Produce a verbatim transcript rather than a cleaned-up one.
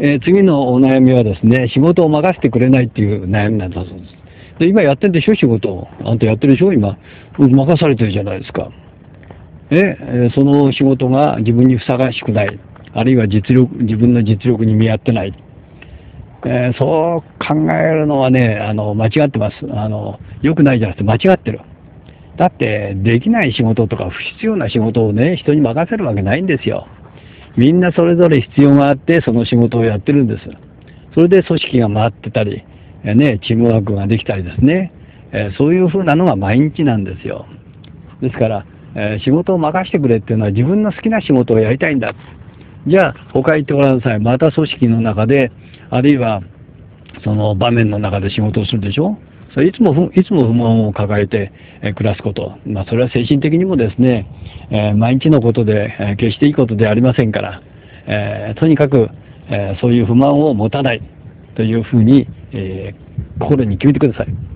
えー次のお悩みはですね、仕事を任せてくれないっていう悩みなんだそうです。で、今やってるでしょ、仕事を。あんたやってるでしょ、今。任されてるじゃないですか。え、えーその仕事が自分にふさわしくない。あるいは実力、自分の実力に見合ってない。えーそう考えるのはね、あの、間違ってます。あの、良くないじゃなくて間違ってる。だって、できない仕事とか不必要な仕事をね、人に任せるわけないんですよ。みんなそれぞれ必要があって、その仕事をやってるんです。それで組織が回ってたり、えーね、チームワークができたりですね、えーそういうふうなのが毎日なんですよ。ですから、えー仕事を任せてくれっていうのは自分の好きな仕事をやりたいんだ。じゃあ、他行ってごらんなさい。また組織の中で、あるいは、その場面の中で仕事をするでしょ。それいつもふ、いつも不満を抱えて、えー暮らすこと。まあ、それは精神的にもですね、えー毎日のことで、えー決していいことではありませんから、えーとにかく、えーそういう不満を持たないというふうに、えー心に決めてください。